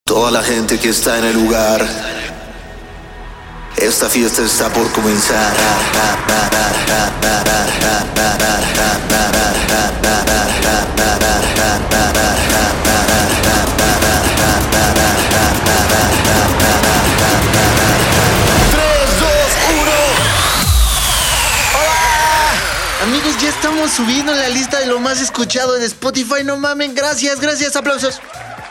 Toda la gente que está en el lugar, esta fiesta está por comenzar. Amigos, ya estamos subiendo en la lista de lo más escuchado en Spotify. No mamen, gracias, aplausos.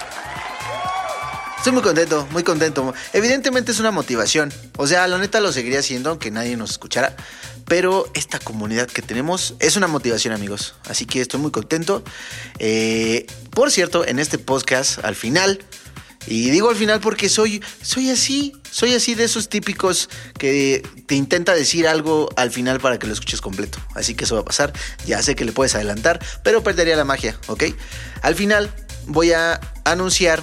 Estoy muy contento. Evidentemente es una motivación. O sea, la neta lo seguiría haciendo aunque nadie nos escuchara. Pero esta comunidad que tenemos es una motivación, amigos. Así que estoy muy contento. Por cierto, en este podcast, al final, y digo al final porque soy así de esos típicos que te intenta decir algo al final para que lo escuches completo. Así que eso va a pasar. Ya sé que le puedes adelantar, pero perdería la magia, ¿ok? Al final voy a anunciar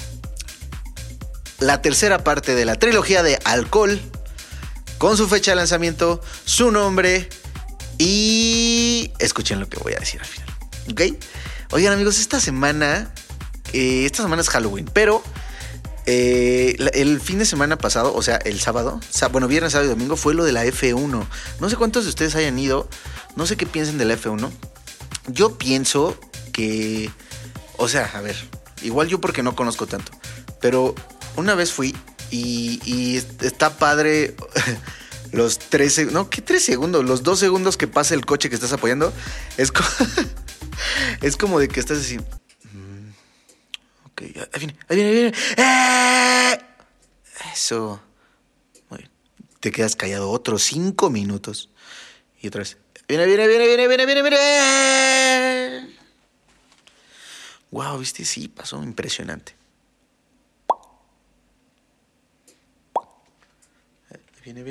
la tercera parte de la trilogía de Alcohol, con su fecha de lanzamiento, su nombre y escuchen lo que voy a decir al final, ¿ok? Oigan, amigos, esta semana es Halloween, pero el fin de semana pasado, o sea, el sábado, viernes, sábado y domingo, fue lo de la F1. No sé cuántos de ustedes hayan ido, no sé qué piensen de la F1. Yo pienso que, o sea, a ver, igual yo porque no conozco tanto, pero una vez fui y está padre los 3 segundos, los 2 segundos que pasa el coche que estás apoyando. Es como de que estás así. Ok, ahí viene. Eso. Muy bien. Te quedas callado otros 5 minutos. Y otra vez. Viene. Wow, ¿viste? Sí, pasó impresionante. Viene.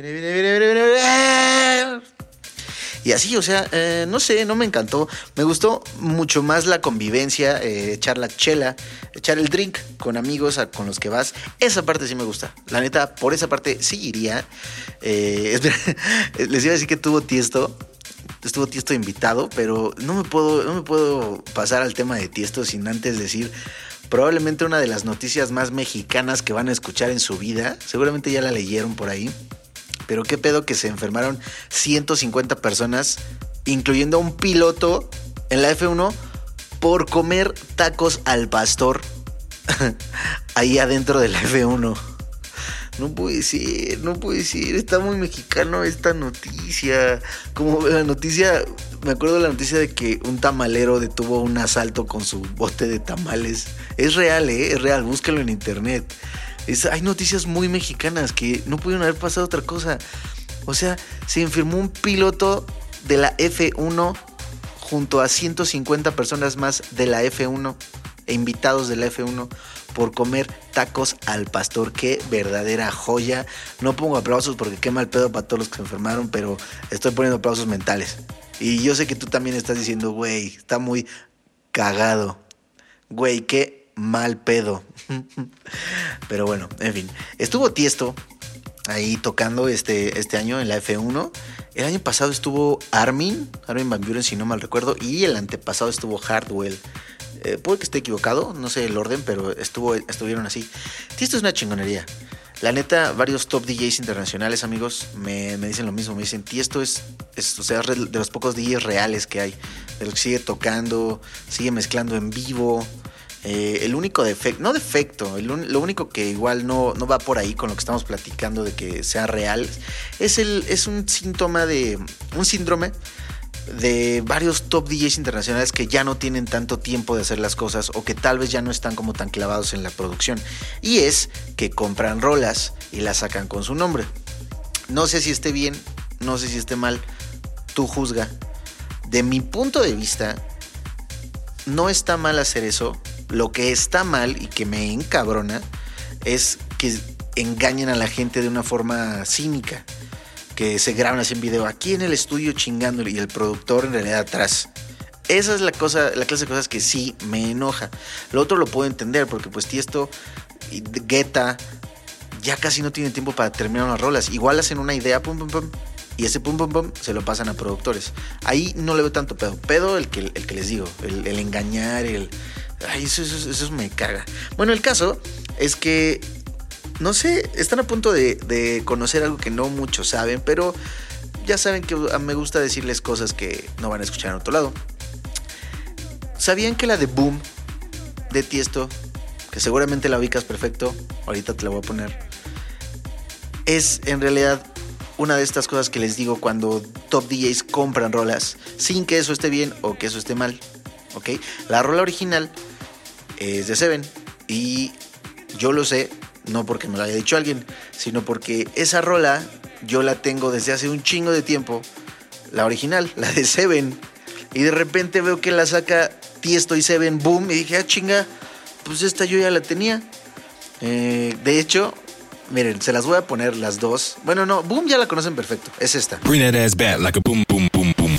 Y así, o sea, no sé, no me encantó. Me gustó mucho más la convivencia, echar la chela, echar el drink con amigos con los que vas. Esa parte sí me gusta. La neta, por esa parte sí iría. Les iba a decir que estuvo Tiesto invitado, pero no me puedo pasar al tema de Tiesto sin antes decir probablemente una de las noticias más mexicanas que van a escuchar en su vida. Seguramente ya la leyeron por ahí. Pero qué pedo que se enfermaron 150 personas, incluyendo a un piloto en la F1, por comer tacos al pastor ahí adentro de la F1. No puede ser, está muy mexicano esta noticia. Como la noticia, me acuerdo de la noticia de que un tamalero detuvo un asalto con su bote de tamales. Es real, es real, búscalo en internet. Hay noticias muy mexicanas que no pudieron haber pasado otra cosa. O sea, se enfermó un piloto de la F1 junto a 150 personas más de la F1 e invitados de la F1 por comer tacos al pastor. Qué verdadera joya. No pongo aplausos porque qué mal pedo para todos los que se enfermaron, pero estoy poniendo aplausos mentales. Y yo sé que tú también estás diciendo, güey, está muy cagado. Güey, qué mal pedo. Pero bueno, en fin, estuvo Tiesto ahí tocando este año en la F1. El año pasado estuvo Armin Van Buuren, si no mal recuerdo, y el antepasado estuvo Hardwell. Puede que esté equivocado, no sé el orden, pero estuvieron así. Tiesto es una chingonería. La neta, varios top DJs internacionales, amigos, me dicen lo mismo. Me dicen, Tiesto es o sea, de los pocos DJs reales que hay, de los que sigue tocando, sigue mezclando en vivo. El único defecto, lo único que igual no va por ahí con lo que estamos platicando de que sea real, es un síndrome de varios top DJs internacionales que ya no tienen tanto tiempo de hacer las cosas o que tal vez ya no están como tan clavados en la producción, y es que compran rolas y las sacan con su nombre. No sé si esté bien, no sé si esté mal, tú juzga. De mi punto de vista, no está mal hacer eso. Lo que está mal y que me encabrona es que engañen a la gente de una forma cínica, que se graban así en video aquí en el estudio chingando y el productor en realidad atrás. Esa es la clase de cosas que sí me enoja. Lo otro lo puedo entender porque pues Tiesto y Guetta ya casi no tienen tiempo para terminar unas rolas. Igual hacen una idea, pum, y ese pum se lo pasan a productores. Ahí no le veo tanto pedo el que les digo, el engañar, ay, eso me caga. Bueno, el caso es que, no sé, están a punto de conocer algo que no muchos saben, pero ya saben que me gusta decirles cosas que no van a escuchar en otro lado. ¿Sabían que la de Boom de Tiesto, que seguramente la ubicas perfecto, ahorita te la voy a poner, es en realidad una de estas cosas que les digo cuando top DJs compran rolas sin que eso esté bien o que eso esté mal? ¿Ok? La rola original es de Seven y yo lo sé, no porque me lo haya dicho alguien, sino porque esa rola yo la tengo desde hace un chingo de tiempo, la original, la de Seven, y de repente veo que la saca Tiesto y Seven, Boom, y dije, chinga, pues esta yo ya la tenía. De hecho, miren, se las voy a poner las dos. Bueno, no, Boom ya la conocen perfecto, es esta. Bring that ass back like a boom, boom, boom, boom.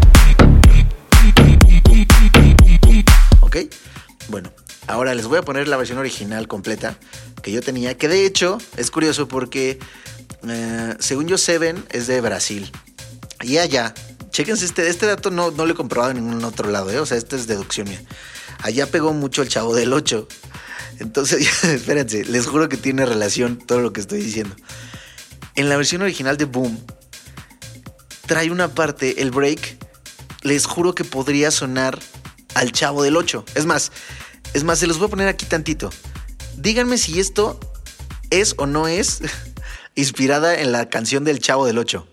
¿Ok? Bueno, ahora les voy a poner la versión original completa que yo tenía, que de hecho es curioso porque según yo Seven es de Brasil. Y allá, chéquense este dato, no lo he comprobado en ningún otro lado, o sea, esta es deducción mía. Allá pegó mucho el Chavo del 8. Entonces, espérense, les juro que tiene relación todo lo que estoy diciendo. En la versión original de Boom trae una parte, el break, les juro que podría sonar al Chavo del 8. Es más, se los voy a poner aquí tantito. Díganme si esto es o no es inspirada en la canción del Chavo del 8.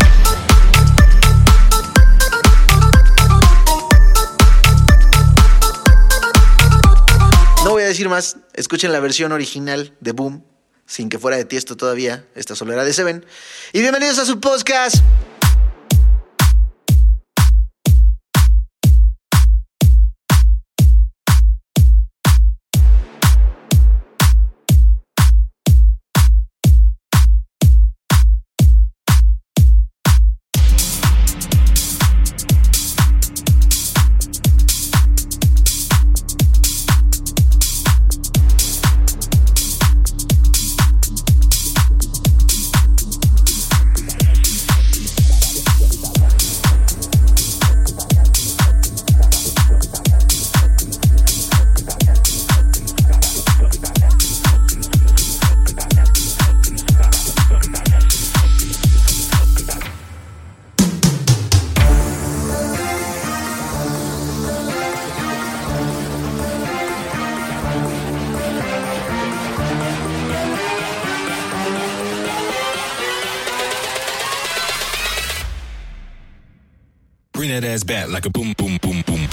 No voy a decir más, escuchen la versión original de Boom, sin que fuera de Tiesto todavía, esta solo era de Seven. Y bienvenidos a su podcast. Bring that ass back like a boom, boom, boom, boom.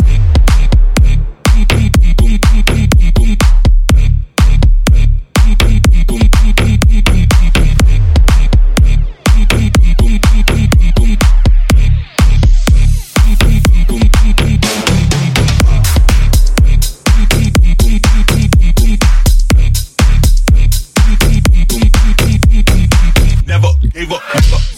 Never gave up.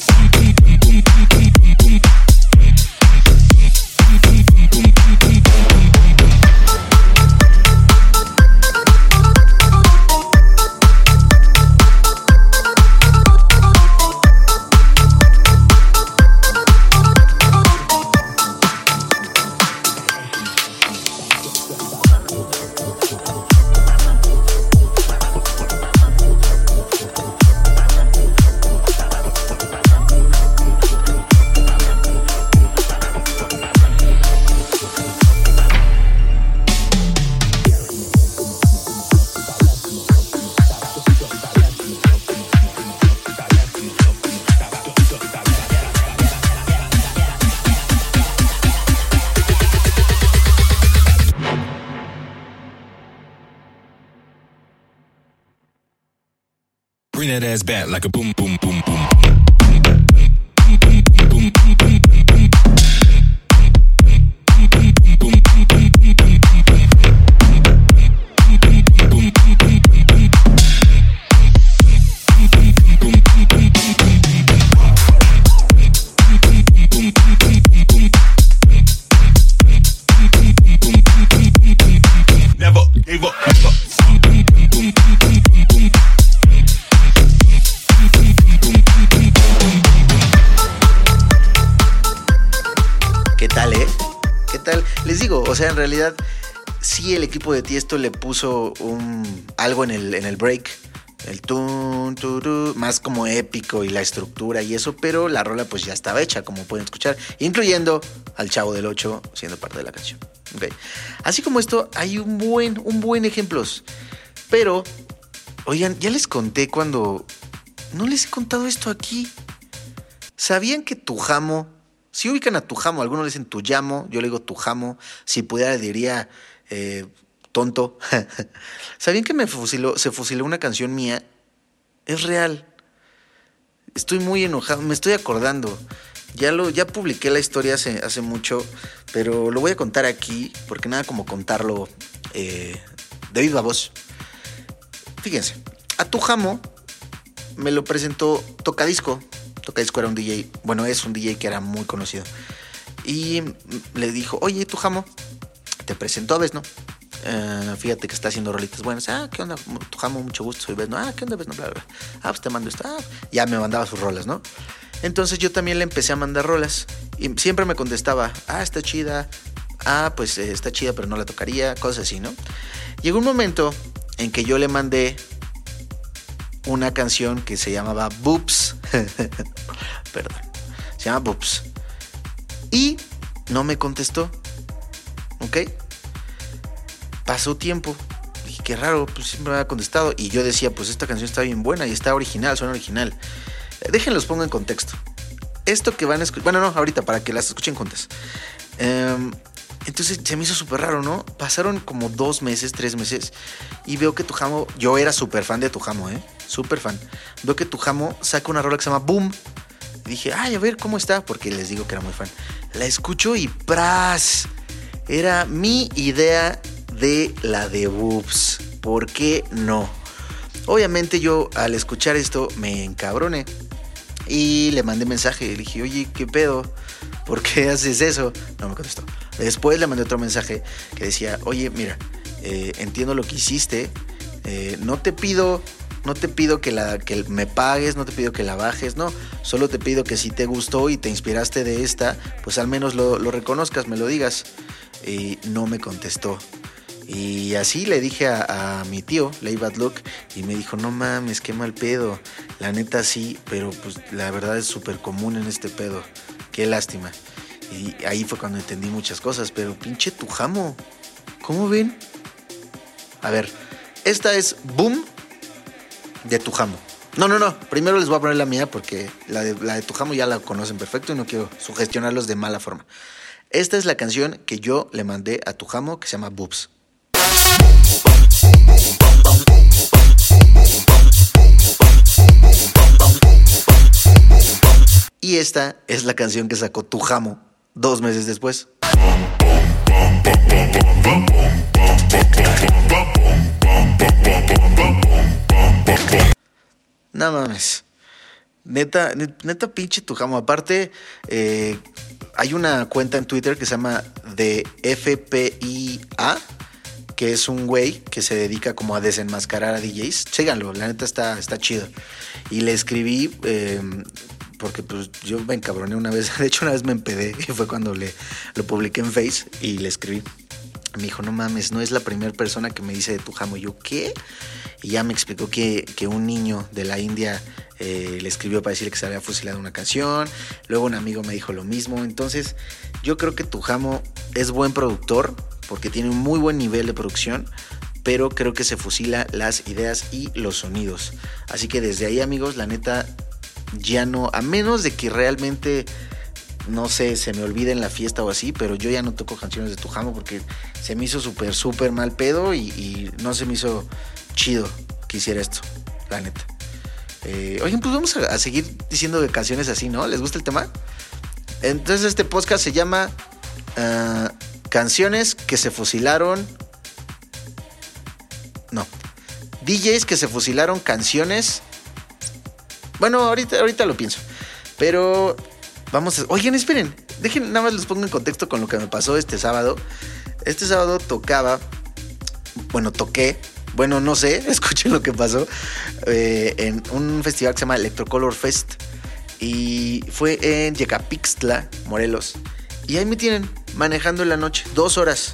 Bring that ass back like a boom, boom, boom, boom. Never gave up. ¿Qué tal, eh? ¿Qué tal? Les digo, o sea, en realidad sí, el equipo de Tiesto le puso algo en el break. El tun, más como épico y la estructura y eso, pero la rola pues ya estaba hecha, como pueden escuchar, incluyendo al Chavo del 8 siendo parte de la canción. Okay. Así como esto, hay un buen ejemplos. Pero, oigan, ya les conté cuando... No les he contado esto aquí. ¿Sabían que Tujamo... Si ubican a Tujamo, algunos le dicen Tuyamo, yo le digo Tujamo. Si pudiera diría tonto. ¿Sabían que se fusiló una canción mía? Es real. Estoy muy enojado, me estoy acordando. Ya publiqué la historia hace mucho, pero lo voy a contar aquí, porque nada como contarlo de viva voz. Fíjense, a Tujamo me lo presentó Tocadisco. Tocadisco era un DJ, bueno, es un DJ que era muy conocido. Y le dijo, oye, Tujamo, te presento a Vesno. Fíjate que está haciendo rolitas buenas. ¿Qué onda? Tujamo, mucho gusto, soy Vesno. ¿Qué onda, Vesno? Bla, bla. Pues te mando esto. Ya me mandaba sus rolas, ¿no? Entonces yo también le empecé a mandar rolas. Y siempre me contestaba, está chida. Pues está chida, pero no la tocaría. Cosas así, ¿no? Llegó un momento en que yo le mandé una canción que se llamaba Boobs. Perdón. Se llama Boobs. Y no me contestó. ¿Ok? Pasó tiempo. Dije, qué raro, pues siempre me había contestado. Y yo decía, pues esta canción está bien buena y está original, suena original. Déjenlos pongo en contexto. Esto que van a escuchar... Bueno, no, ahorita, para que las escuchen juntas. Entonces se me hizo súper raro, ¿no? Pasaron como 2 meses, 3 meses. Y veo que Tujamo... Yo era súper fan de Tujamo, súper fan. Veo que Tujamo saca una rola que se llama Boom. Y dije, a ver cómo está, porque les digo que era muy fan. La escucho y ¡pras! Era mi idea de la de Boobs. ¿Por qué no? Obviamente yo al escuchar esto me encabroné y le mandé mensaje. Le dije, oye, ¿qué pedo? ¿Por qué haces eso? No me contestó. Después le mandé otro mensaje que decía, oye, mira, entiendo lo que hiciste. No te pido que me pagues, no te pido que la bajes, no. Solo te pido que si te gustó y te inspiraste de esta, pues al menos lo reconozcas, me lo digas. Y no me contestó. Y así le dije a mi tío, Lay Bad Luck, y me dijo, no mames, qué mal pedo. La neta sí, pero pues la verdad es súper común en este pedo. Qué lástima. Y ahí fue cuando entendí muchas cosas, pero pinche Tujamo, ¿cómo ven? A ver, esta es Boom de Tujamo. No, primero les voy a poner la mía porque la de Tujamo ya la conocen perfecto y no quiero sugestionarlos de mala forma. Esta es la canción que yo le mandé a Tujamo, que se llama Boobs. Y esta es la canción que sacó Tujamo 2 meses después. No mames. Neta pinche Tujamo. Aparte, hay una cuenta en Twitter que se llama The FPIA, que es un güey que se dedica como a desenmascarar a DJs. Síganlo, la neta está chido. Y le escribí, porque pues yo me encabroné una vez. De hecho, una vez me empedé y fue cuando lo publiqué en Face y le escribí. Me dijo, no mames, no es la primera persona que me dice de Tujamo. Y yo, ¿qué? Y ya me explicó que un niño de la India le escribió para decirle que se había fusilado una canción. Luego un amigo me dijo lo mismo. Entonces, yo creo que Tujamo es buen productor porque tiene un muy buen nivel de producción, pero creo que se fusila las ideas y los sonidos. Así que desde ahí, amigos, la neta, ya no, a menos de que realmente, no sé, se me olvide en la fiesta o así, pero yo ya no toco canciones de Tujamo porque se me hizo súper mal pedo y no se me hizo chido que hiciera esto, la neta. Oigan, pues vamos a seguir diciendo de canciones así, ¿no? ¿Les gusta el tema? Entonces este podcast se llama Canciones que se fusilaron. No, DJs que se fusilaron canciones. Bueno, ahorita lo pienso. Pero vamos a... Oigan, esperen. Dejen, nada más les pongo en contexto con lo que me pasó este sábado. Este sábado toqué. Bueno, no sé, escuchen lo que pasó. En un festival que se llama Electrocolor Fest. Y fue en Yecapixtla, Morelos. Y ahí me tienen manejando en la noche. 2 horas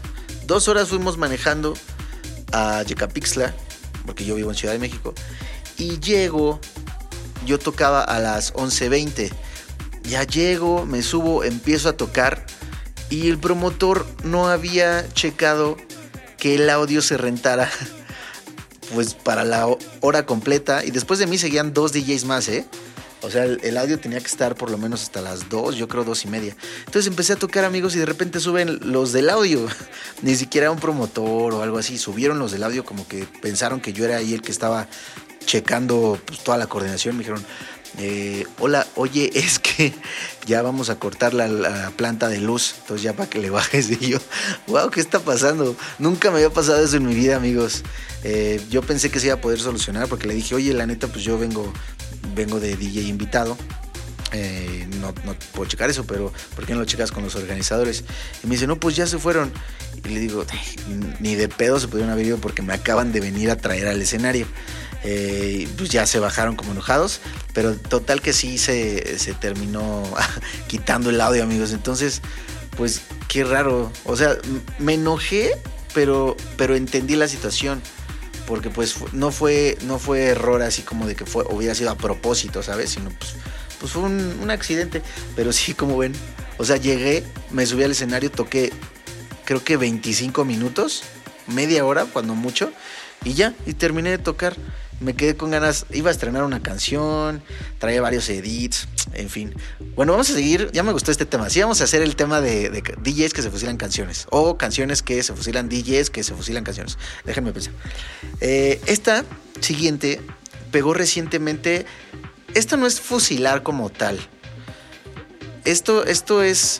2 horas fuimos manejando a Yecapixtla, porque yo vivo en Ciudad de México, y llego, yo tocaba a las 11:20, ya llego, me subo, empiezo a tocar y el promotor no había checado que el audio se rentara pues para la hora completa, y después de mí seguían 2 DJs más, o sea, el audio tenía que estar por lo menos hasta las 2, yo creo 2:30. Entonces empecé a tocar, amigos, y de repente suben los del audio. Ni siquiera un promotor o algo así. Subieron los del audio como que pensaron que yo era ahí el que estaba checando pues, toda la coordinación. Me dijeron, hola, oye, es que ya vamos a cortar la planta de luz. Entonces ya para que le bajes. Y yo, wow, ¿qué está pasando? Nunca me había pasado eso en mi vida, amigos. Yo pensé que se iba a poder solucionar porque le dije, oye, la neta, pues yo vengo de DJ invitado, no puedo checar eso, pero ¿por qué no lo checas con los organizadores? Y me dice, no, pues ya se fueron. Y le digo, ni de pedo se pudieron haber ido porque me acaban de venir a traer al escenario. Pues ya se bajaron como enojados, pero total que sí se terminó quitando el audio, amigos. Entonces, pues qué raro. O sea, me enojé, pero entendí la situación. Porque pues no fue error así como de que hubiera sido a propósito, ¿sabes? Sino pues fue un accidente. Pero sí, como ven, o sea, llegué, me subí al escenario, toqué creo que 25 minutos, media hora cuando mucho, y ya, y terminé de tocar. Me quedé con ganas, iba a estrenar una canción, traía varios edits, en fin. Bueno, vamos a seguir, ya me gustó este tema. Sí, vamos a hacer el tema de DJs que se fusilan canciones, o canciones que se fusilan DJs que se fusilan canciones. Déjenme pensar. Esta siguiente pegó recientemente. Esto no es fusilar como tal. Esto es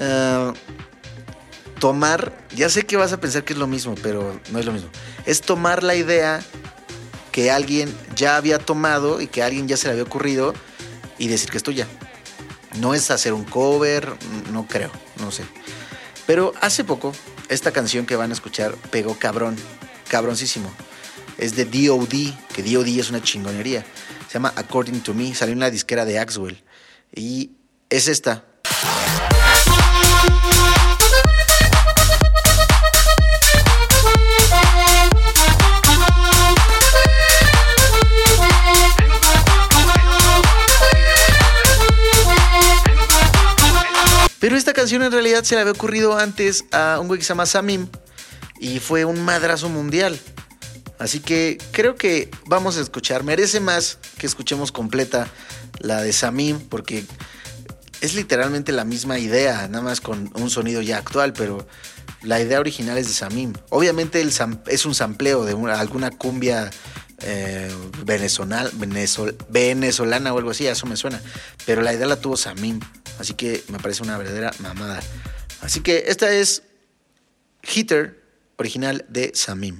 tomar, ya sé que vas a pensar que es lo mismo, pero no es lo mismo. Es tomar la idea que alguien ya había tomado y que a alguien ya se le había ocurrido y decir que es tuya. No es hacer un cover, no creo, no sé. Pero hace poco, esta canción que van a escuchar pegó cabroncísimo. Es de D.O.D., que D.O.D. es una chingonería. Se llama According to Me, salió en la disquera de Axwell. Y es esta. Pero esta canción en realidad se le había ocurrido antes a un güey que se llama Samim y fue un madrazo mundial. Así que creo que vamos a escuchar, merece más que escuchemos completa la de Samim, porque es literalmente la misma idea, nada más con un sonido ya actual, pero la idea original es de Samim. Obviamente es un sampleo de alguna cumbia venezolana o algo así, eso me suena, pero la idea la tuvo Samim, así que me parece una verdadera mamada. Así que esta es Hitter, original de Samim.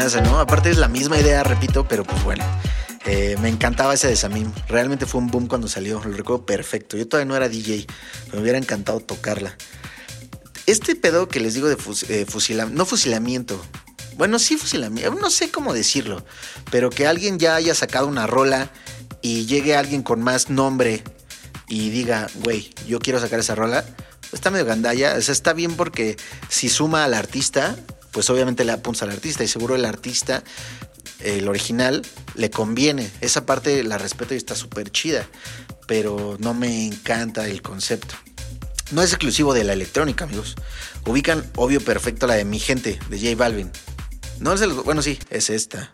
esa, ¿no? Aparte es la misma idea, repito, pero pues bueno. Me encantaba ese de Samim. Realmente fue un boom cuando salió. Lo recuerdo perfecto. Yo todavía no era DJ, pero me hubiera encantado tocarla. Este pedo que les digo de no fusilamiento. Bueno, sí fusilamiento. No sé cómo decirlo. Pero que alguien ya haya sacado una rola y llegue alguien con más nombre y diga, güey, yo quiero sacar esa rola. Está medio gandalla. O sea, está bien porque si suma al artista, pues obviamente le apunta al artista. Y seguro el artista, el original, le conviene. Esa parte la respeto y está súper chida. Pero no me encanta el concepto. No es exclusivo de la electrónica, amigos. Ubican, obvio, perfecto la de Mi Gente, de J Balvin. No es bueno, sí, es esta.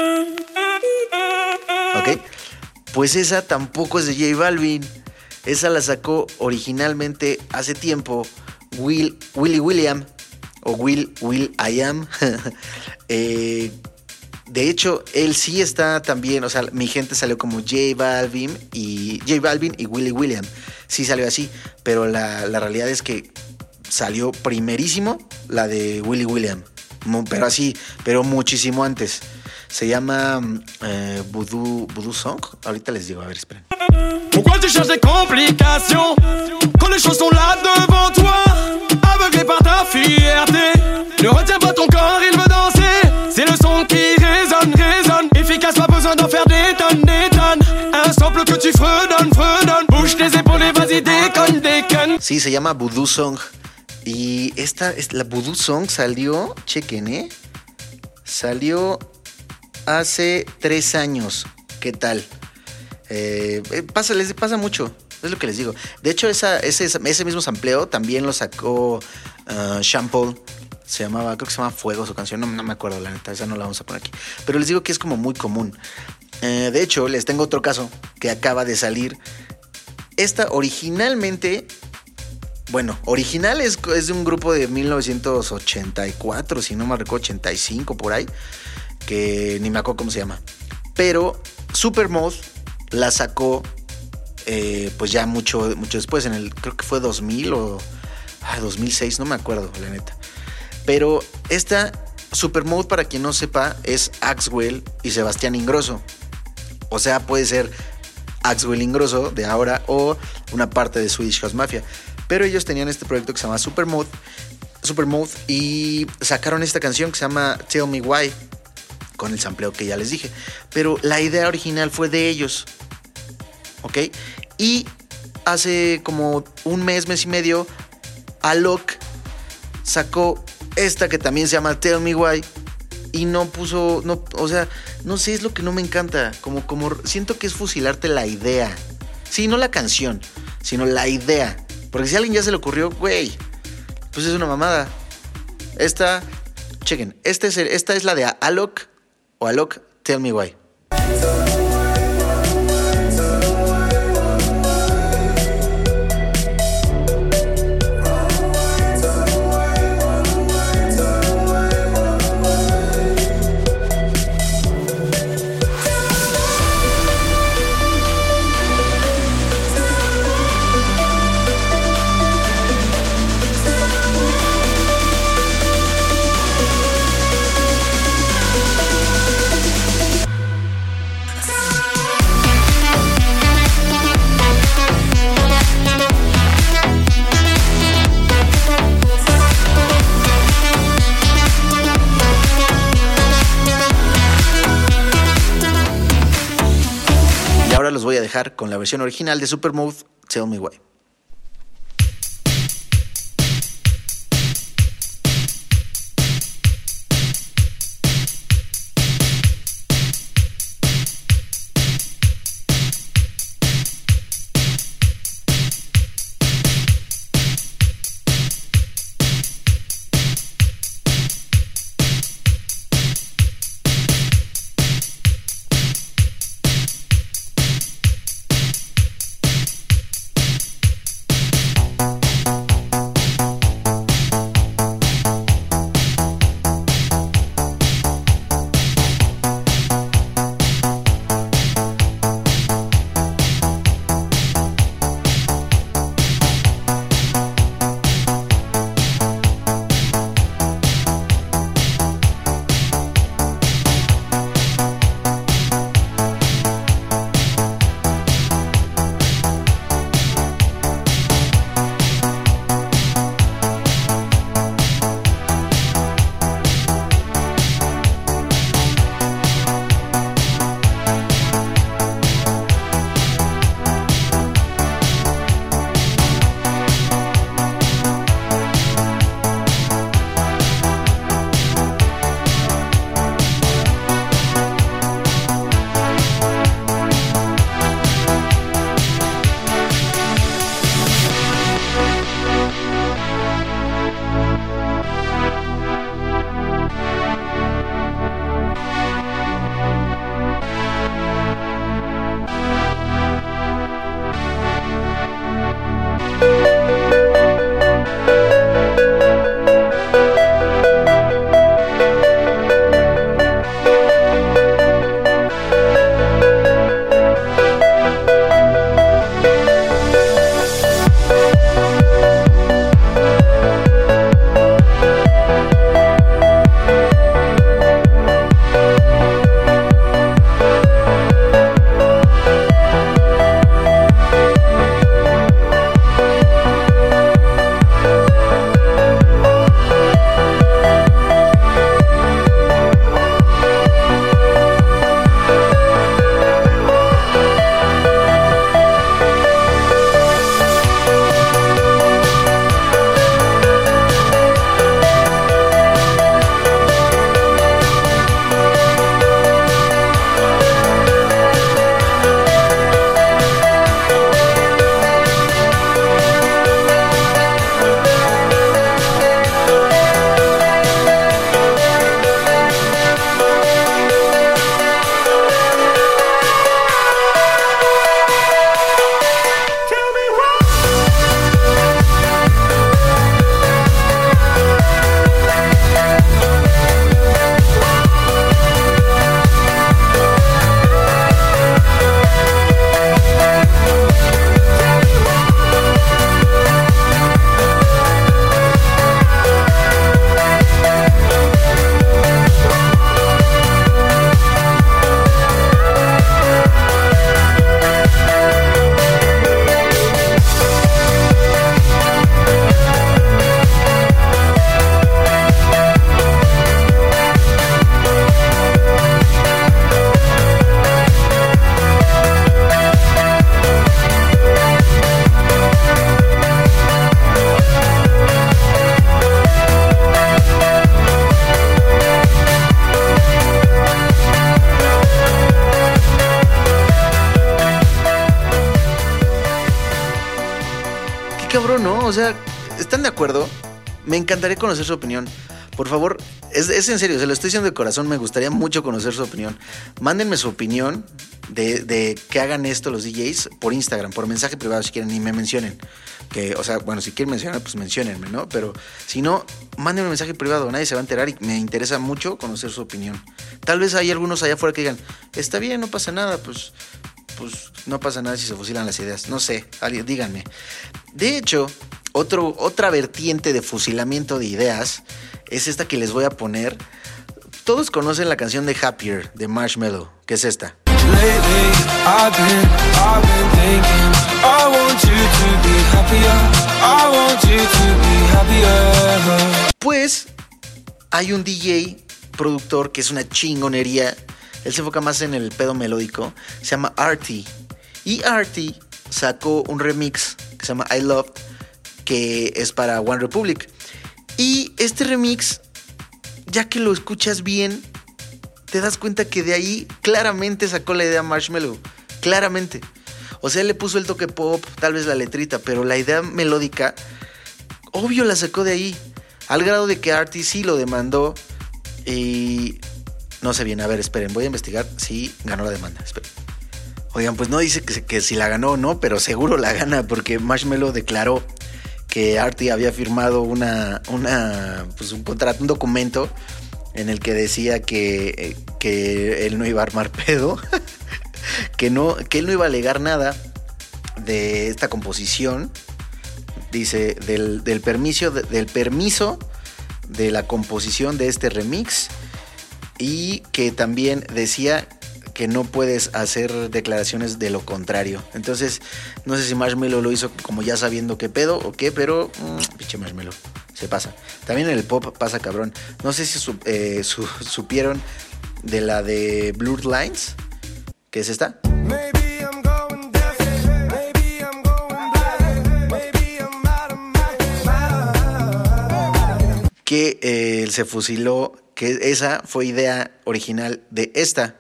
¿Ok? Pues esa tampoco es de J Balvin. Esa la sacó originalmente hace tiempo Willy William o Will I Am. De hecho, él sí está también, o sea, Mi Gente salió como J Balvin y Willy William. Sí salió así, pero la realidad es que salió primerísimo la de Willy William. Pero así, pero muchísimo antes. Se llama Voodoo Song. Ahorita les digo, a ver, esperen. Pourquoi tu cherches des complications quand les choses sont là devant toi, aveuglé par ta fierté. Ne retiens pas ton corps, il veut danser. C'est le son qui résonne, efficace, pas besoin d'en faire des tonnes. Un sample que tu fredonnes. Bouge tes épaules et vas-y, déconne. Sí, se llama Voodoo Song. Y la Voodoo Song salió, chequen, salió hace 3 años. ¿Qué tal? Les pasa mucho, es lo que les digo. De hecho, ese mismo sampleo también lo sacó Sean Paul. Creo que se llama Fuego su canción, no me acuerdo, la neta, esa no la vamos a poner aquí. Pero les digo que es como muy común. De hecho, les tengo otro caso que acaba de salir. Esta originalmente, bueno, original es de un grupo de 1984, si no me recuerdo, 85 por ahí, que ni me acuerdo cómo se llama. Pero Supermode la sacó pues ya mucho después, creo que fue 2000 o 2006, no me acuerdo, la neta. Pero esta Supermode, para quien no sepa, es Axwell y Sebastián Ingrosso. O sea, puede ser Axwell Ingrosso de ahora o una parte de Swedish House Mafia. Pero ellos tenían este proyecto que se llama Supermode y sacaron esta canción que se llama Tell Me Why, con el sampleo que ya les dije. Pero la idea original fue de ellos, ¿ok? Y hace como un mes y medio, Alok sacó esta que también se llama Tell Me Why y o sea, no sé, es lo que no me encanta. Como siento que es fusilarte la idea. Sí, no la canción, sino la idea. Porque si a alguien ya se le ocurrió, güey, pues es una mamada. Chequen, esta es la de Alok o Alok, Tell Me Why. Ahora los voy a dejar con la versión original de Supermode, Tell Me Why. o sea, ¿están de acuerdo? Me encantaría conocer su opinión. Por favor, es en serio, se lo estoy diciendo de corazón, me gustaría mucho conocer su opinión. Mándenme su opinión de que hagan esto los DJs por Instagram, por mensaje privado si quieren, y me mencionen. Que, o sea, bueno, si quieren mencionar, pues menciónenme, ¿no? Pero si no, mándenme un mensaje privado, nadie se va a enterar y me interesa mucho conocer su opinión. Tal vez hay algunos allá afuera que digan, está bien, no pasa nada, pues no pasa nada si se fusilan las ideas. No sé, díganme. De hecho, otra vertiente de fusilamiento de ideas es esta que les voy a poner. Todos conocen la canción de Happier de Marshmello, que es esta. Lately, I've been thinking, I want you to be happier. I want you to be happier. Pues hay un DJ productor que es una chingonería. Él se enfoca más en el pedo melódico. Se llama Arty. Y Arty sacó un remix que se llama I Love, que es para One Republic. Y este remix, ya que lo escuchas bien, te das cuenta que de ahí claramente sacó la idea Marshmello. Claramente. O sea, le puso el toque pop, tal vez la letrita, pero la idea melódica, obvio la sacó de ahí. Al grado de que Arty sí lo demandó y... no sé bien, a ver, esperen, voy a investigar si ganó la demanda. Esperen. Oigan, pues no dice que si la ganó o no, pero seguro la gana, porque Marshmello declaró que Arty había firmado un contrato, un documento en el que decía que él no iba a armar pedo, que él no iba a alegar nada de esta composición, dice, del permiso de la composición de este remix, y que también decía que no puedes hacer declaraciones de lo contrario. Entonces, no sé si Marshmello lo hizo como ya sabiendo qué pedo o qué, pero pinche Marshmello, se pasa. También en el pop pasa cabrón. No sé si supieron de la de Blurred Lines, que es esta. Que se fusiló, que esa fue idea original de esta.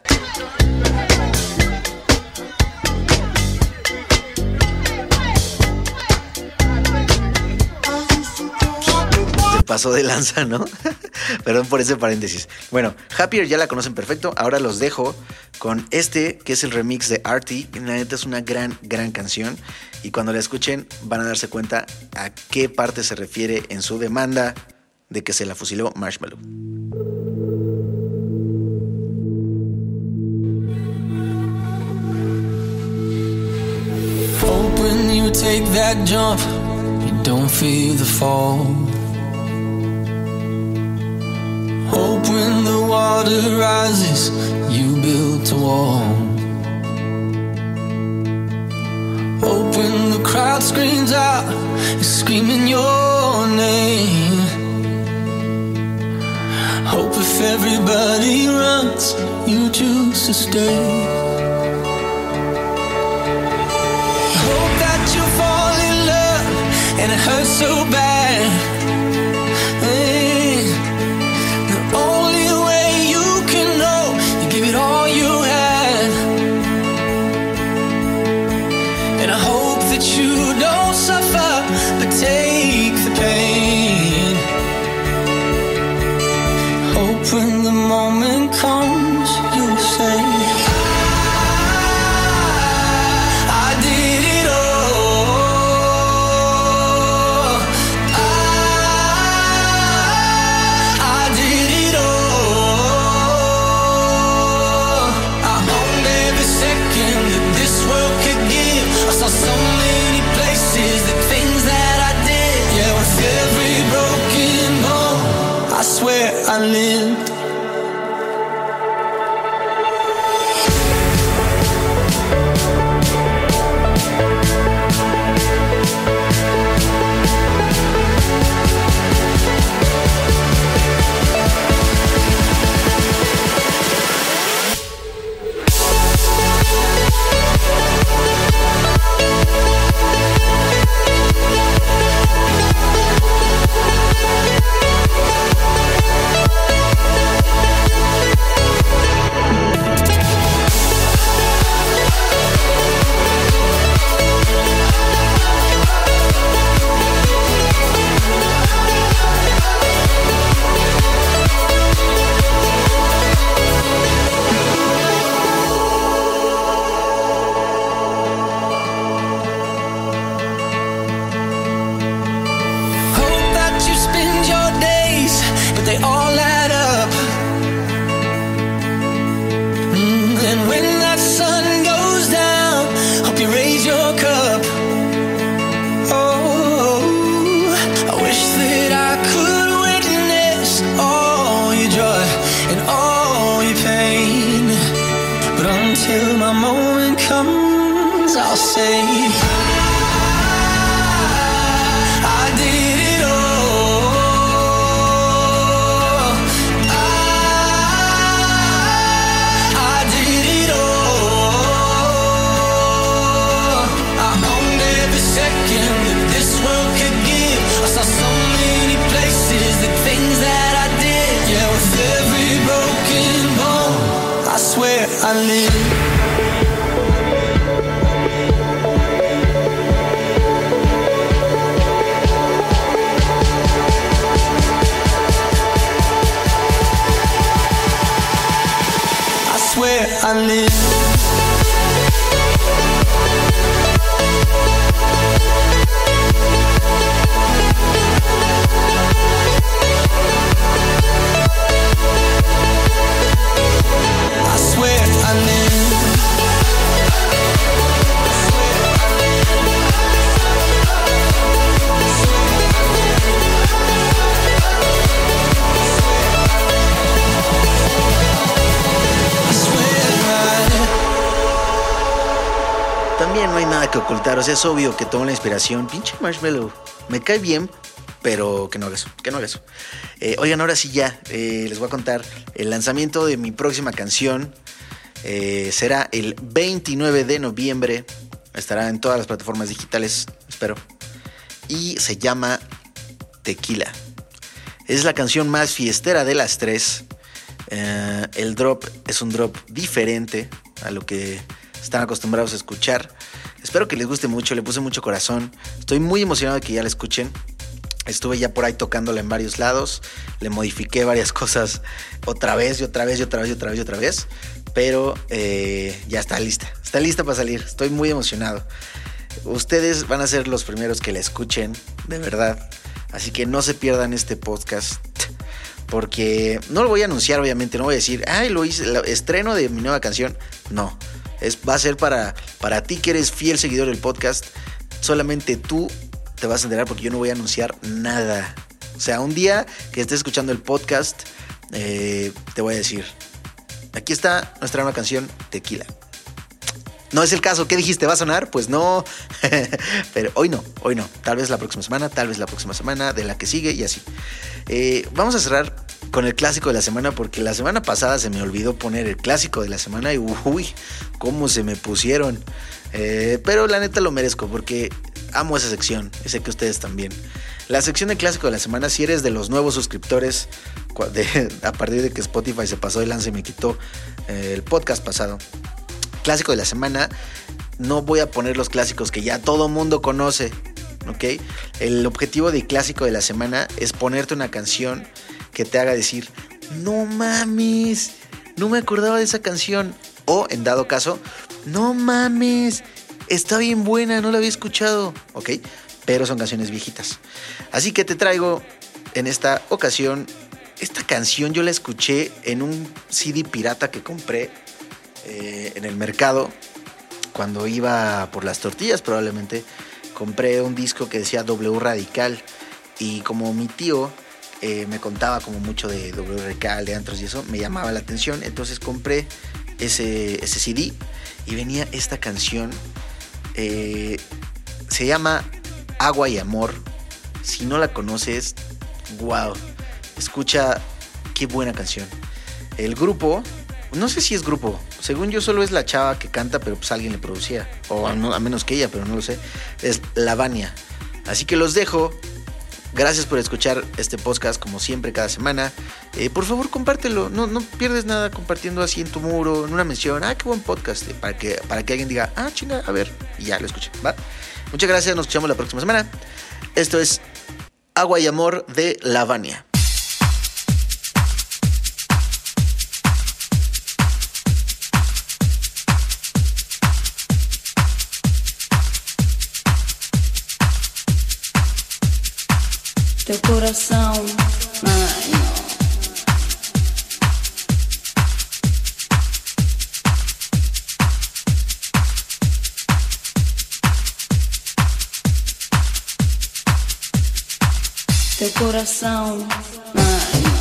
Pasó de lanza, ¿no? Perdón por ese paréntesis. Bueno, Happier ya la conocen perfecto. Ahora los dejo con este, que es el remix de Arty. La neta es una gran canción. Y cuando la escuchen van a darse cuenta a qué parte se refiere en su demanda de que se la fusiló Marshmello. Hope when you take that jump, you don't feel the fall. Hope when the water rises, you build a wall. Hope when the crowd screams out, you're screaming your name. Hope if everybody runs, you choose to stay. Hope that you fall in love and it hurts so bad. When the moment comes, you'll say I did it all. I did it all. I owned every second that this world could give. I saw so many places, the things that I did. Yeah, with every broken bone, I swear I lived. say I did it all. I did it all. I owned every second that this world could give. I saw so many places, the things that I did. Yeah, with every broken bone, I swear I live. Where I live. I swear I live. También no hay nada que ocultar, o sea, es obvio que tomo la inspiración. Pinche Marshmello, me cae bien, pero que no haga eso, oigan, ahora sí ya, les voy a contar. El lanzamiento de mi próxima canción será el 29 de noviembre. Estará en todas las plataformas digitales, espero. Y se llama Tequila. Es la canción más fiestera de las tres. El drop es un drop diferente a lo que están acostumbrados a escuchar. Espero que les guste mucho, le puse mucho corazón. Estoy muy emocionado de que ya la escuchen. Estuve ya por ahí tocándola en varios lados. Le modifiqué varias cosas otra vez. Pero ya está lista. Está lista para salir. Estoy muy emocionado. Ustedes van a ser los primeros que la escuchen, de verdad. Así que no se pierdan este podcast. Porque no lo voy a anunciar, obviamente. No voy a decir, ay, lo hice, el estreno de mi nueva canción. No. Va a ser para ti que eres fiel seguidor del podcast. Solamente tú te vas a enterar porque yo no voy a anunciar nada. O sea, un día que estés escuchando el podcast, te voy a decir, aquí está nuestra nueva canción, Tequila. No es el caso. ¿Qué dijiste? ¿Va a sonar? Pues no. Pero hoy no. Tal vez la próxima semana, de la que sigue y así. Vamos a cerrar con el clásico de la semana, porque la semana pasada se me olvidó poner el clásico de la semana y uy, cómo se me pusieron. Pero la neta lo merezco porque amo esa sección y sé que ustedes también. La sección de clásico de la semana, si eres de los nuevos suscriptores, a partir de que Spotify se pasó de lanza y me quitó el podcast pasado. Clásico de la semana, no voy a poner los clásicos que ya todo mundo conoce, ¿ok? El objetivo de clásico de la semana es ponerte una canción que te haga decir, no mames, no me acordaba de esa canción. O, en dado caso, no mames, está bien buena, no la había escuchado, ¿ok? Pero son canciones viejitas. Así que te traigo en esta ocasión, esta canción yo la escuché en un CD pirata que compré en el mercado cuando iba por las tortillas. Probablemente compré un disco que decía W Radical, y como mi tío me contaba como mucho de W Radical, de antros y eso, me llamaba la atención. Entonces compré ese CD y venía esta canción. Se llama Agua y Amor. Si no la conoces, wow, escucha, qué buena canción. El grupo, no sé si es grupo, según yo solo es la chava que canta, pero pues alguien le producía, o a menos que ella, pero no lo sé. Es Lavania. Así que los dejo. Gracias por escuchar este podcast como siempre cada semana. Por favor, compártelo. No pierdes nada compartiendo así en tu muro, en una mención. Ah, qué buen podcast. Para que alguien diga, ah, chinga, a ver. Y ya lo escuché, ¿va? Muchas gracias. Nos escuchamos la próxima semana. Esto es Agua y Amor de Lavania. Teu coração, ai não. Teu coração, ai não.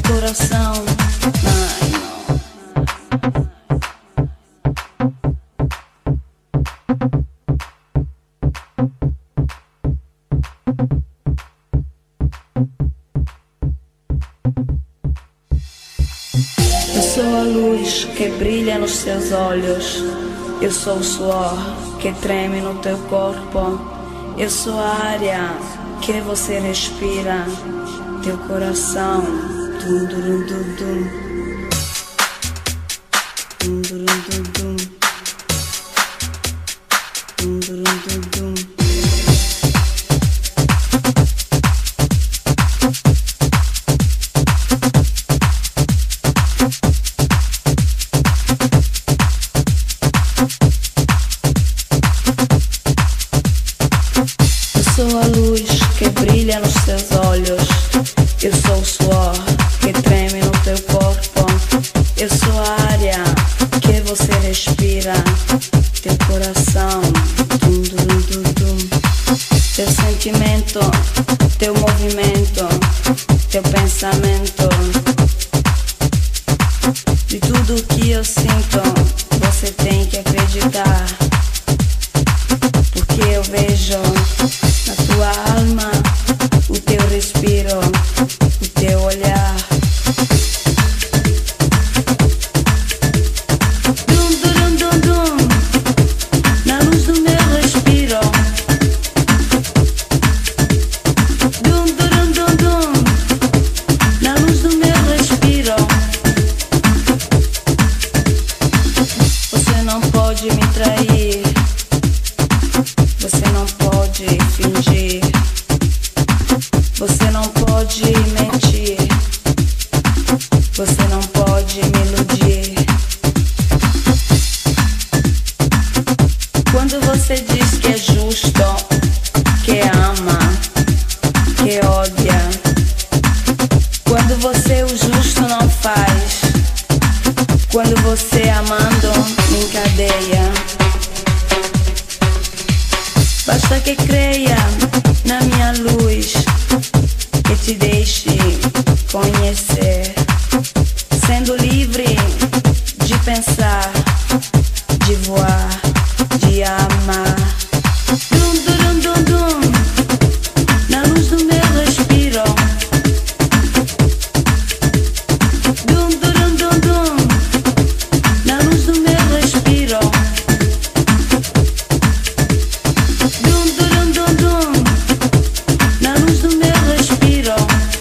coração, ai não. Eu sou a luz que brilha nos seus olhos. Eu sou o suor que treme no teu corpo. Eu sou a área que você respira. Teu coração, dum dum dum dum, dum dum dum dum, dum dum dum dum. Eu sou a luz que brilha nos seus olhos. Eu sou o suor que treme no teu corpo. Eu sou a área que você respira. Teu coração, dum dum dum dum. Teu sentimento, teu movimento, teu pensamento. De tudo que eu sinto, você tem que acreditar. Porque eu vejo na tua alma o teu respiro, o teu olhar. Dum dum dum dum, na luz do meu respiro. Dum dum dum dum, na luz do meu respiro. Você não pode me trair. Você não pode fingir. Você não pode mentir. Você não pode me iludir. Quando você diz que é justo, que ama, que odia. Quando você o justo não faz. Quando você amando me encadeia. Basta que creia na minha luz, que te deixe conhecer, sendo livre de pensar, de voar, de amar. Dum dum dum dum, na luz do meu respiro. Dum dum dum dum, na luz do meu respiro. Na luz do meu respiro.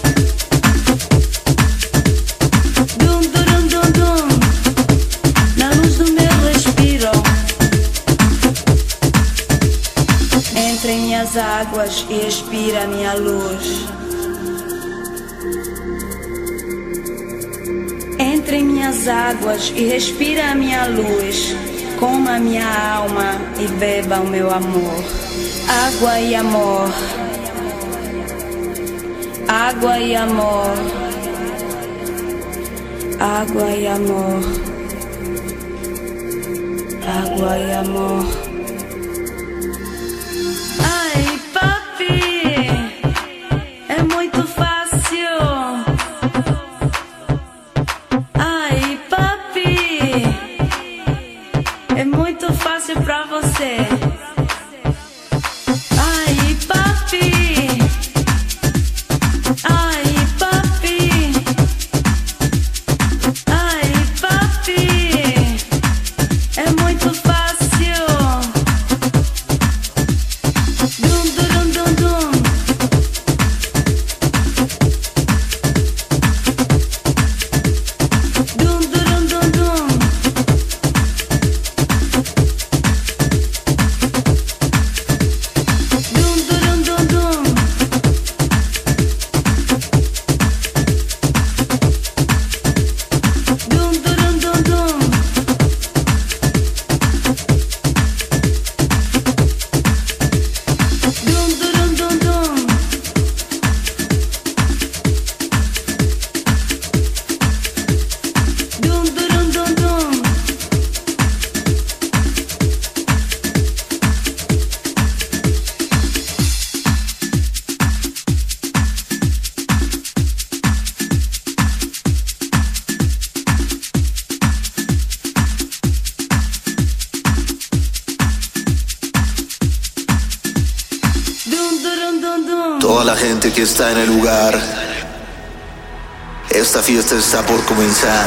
Dum dum dum dum, na luz do meu respiro. Entre em minhas águas e respira minha luz. Entre em minhas águas e respira a minha luz. Coma a minha alma e beba o meu amor. Água e amor. Água e amor. Água e amor. Água e amor. Ai, papi, é muito fácil. Ai, papi, é muito fácil pra você. Ai, papi. Ai, papi. Ai, papi, é muito fácil. Dum dum dum dum. Dum dum dum dum. que está en el lugar. Esta fiesta está por comenzar.